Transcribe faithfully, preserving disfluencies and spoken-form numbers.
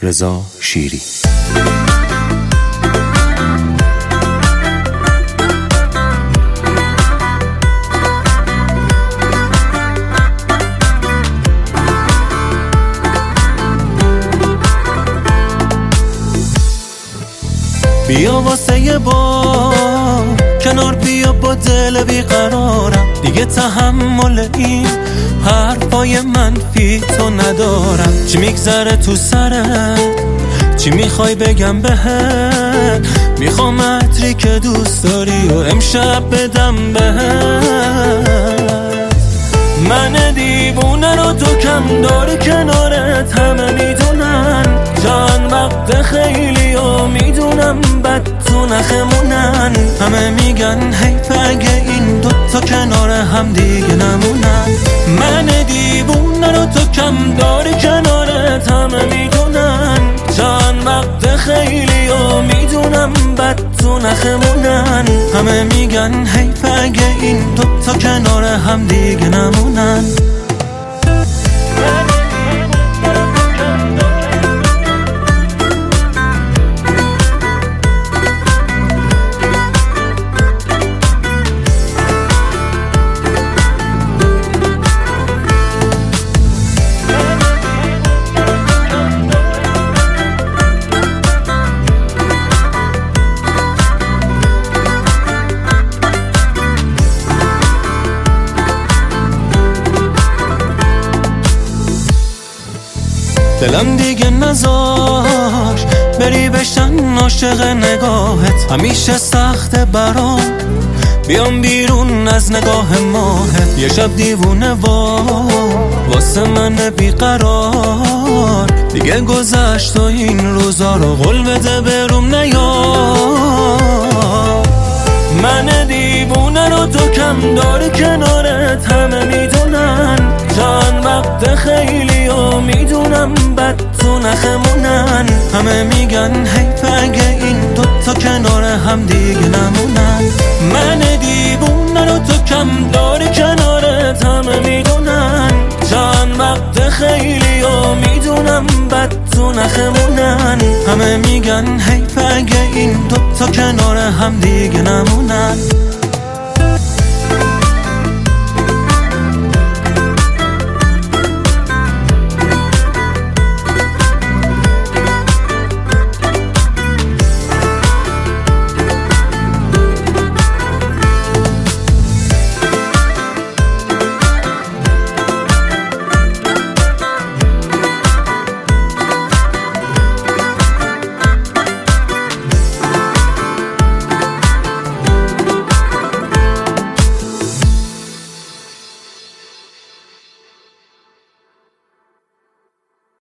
رضا شیری. بیا واسه یه بار کنار بیا، با دل بیقرارم، دیگه تحمل این حرفای منفی تو ندارم. چی میگذره تو سرت؟ چی میخوای بگم بهت؟ میخوام عطری که دوست داری و امشب بدم بهت. من دیوونه رو تو کم داری کنارت، همه میدونن جان وقت خیلی و میدونم بد تو نخمونن. همه میگن حیف اگه این دوتا کنار هم دیگه نمونن. من دیوونه رو تو کم داری کنارت، همه میدونن جان وقت خیلی و میدونم بد تو نخمونن. همه میگن حیف اگه این دوتا کنار هم دیگه نمونن. دلم دیگه نذاش بری بشن عاشق نگاهت، همیشه سخته برام بیام بیرون از نگاه ماهت. یه شب دیوونه وا واسه من بیقرار، دیگه گذشت و این روزا رو قول بده بروم نیار. من دیوونه رو تو کم داری کنارت، همه میدونن جان وقت خیلی و میدونم بد تو نخمونن. همه میگن حیف اگه این دوتا کنار هم دیگه نمونن. من دیوونه رو تو کم داری کنارت، همه میدونن جان وقت خیلی و میدونم بد تو نخمونن. همه میگن حیف اگه این دوتا کنار هم دیگه نمونن.